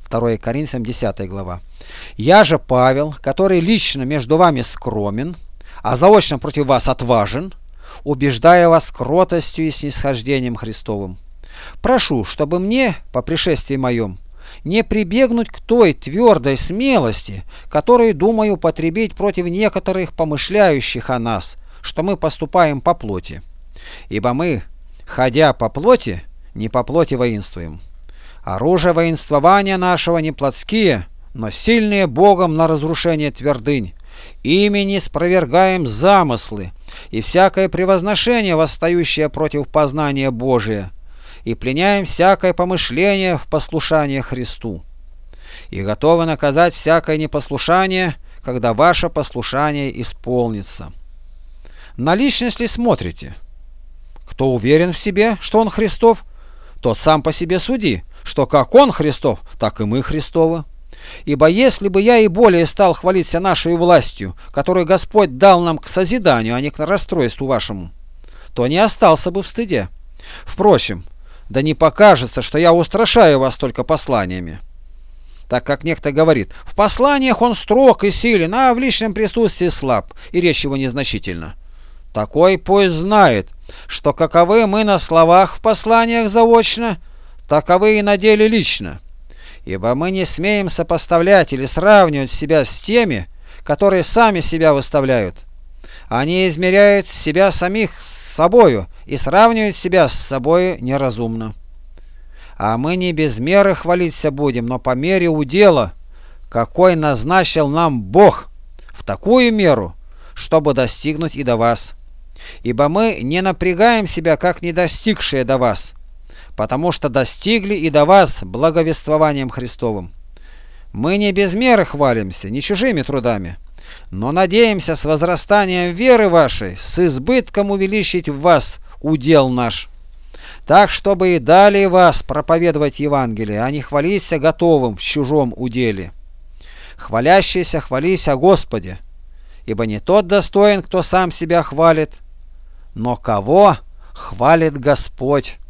2 Коринфянам 10 глава. «Я же Павел, который лично между вами скромен, а заочно против вас отважен, убеждая вас кротостью и снисхождением Христовым. Прошу, чтобы мне, по пришествии моем, не прибегнуть к той твердой смелости, которую думаю употребить против некоторых помышляющих о нас, что мы поступаем по плоти. Ибо мы, ходя по плоти, не по плоти воинствуем. Оружие воинствования нашего не плотские, но сильные Богом на разрушение твердынь. Ими не спровергаем замыслы и всякое превозношение, восстающее против познания Божия, и пленяем всякое помышление в послушание Христу. И готовы наказать всякое непослушание, когда ваше послушание исполнится». На личность ли смотрите? Кто уверен в себе, что он Христов, тот сам по себе суди, что как он Христов, так и мы Христовы. Ибо если бы я и более стал хвалиться нашей властью, которую Господь дал нам к созиданию, а не к расстройству вашему, то не остался бы в стыде. Впрочем, да не покажется, что я устрашаю вас только посланиями. Так как некто говорит: в посланиях он строг и силен, а в личном присутствии слаб, и речь его незначительна. Такой пусть знает, что каковы мы на словах в посланиях заочно, таковы и на деле лично. Ибо мы не смеем сопоставлять или сравнивать себя с теми, которые сами себя выставляют. Они измеряют себя самих с собою и сравнивают себя с собою неразумно. А мы не без меры хвалиться будем, но по мере удела, какой назначил нам Бог, в такую меру, чтобы достигнуть и до вас. Ибо мы не напрягаем себя, как не достигшие до вас, потому что достигли и до вас благовествованием Христовым. Мы не без меры хвалимся, не чужими трудами, но надеемся с возрастанием веры вашей с избытком увеличить в вас удел наш, так, чтобы и далее вас проповедовать Евангелие, а не хвалиться готовым в чужом уделе. Хвалящийся хвались о Господе, ибо не тот достоин, кто сам себя хвалит, но кого хвалит Господь.